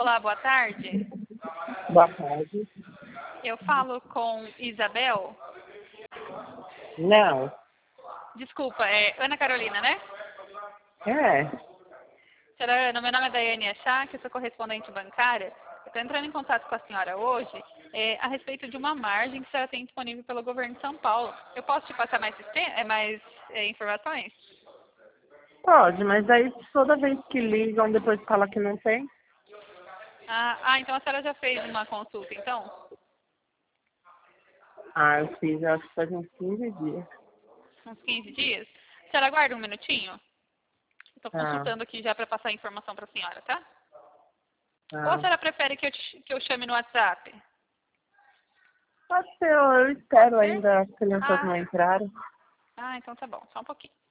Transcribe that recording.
Olá, boa tarde. Boa tarde. Eu falo com Isabel. Não. Desculpa, é Ana Carolina, né? É. Senhora Ana, meu nome é Daiane Achá, eu sou correspondente bancária. Eu estou entrando em contato com a senhora hoje a respeito de uma margem que a senhora tem disponível pelo governo de São Paulo. Eu posso te passar mais informações? Pode, mas aí toda vez que ligam, depois fala que não tem. Então a senhora já fez uma consulta, então? Ah, eu fiz, eu acho que faz uns 15 dias. Uns 15 dias? A senhora aguarda um minutinho? Estou Ah, consultando aqui já para passar a informação para a senhora, tá? Ou a ah. senhora prefere que eu chame no WhatsApp? Pode ser, eu Pode espero ser? ainda, as crianças Ah, não entraram. então tá bom, só um pouquinho.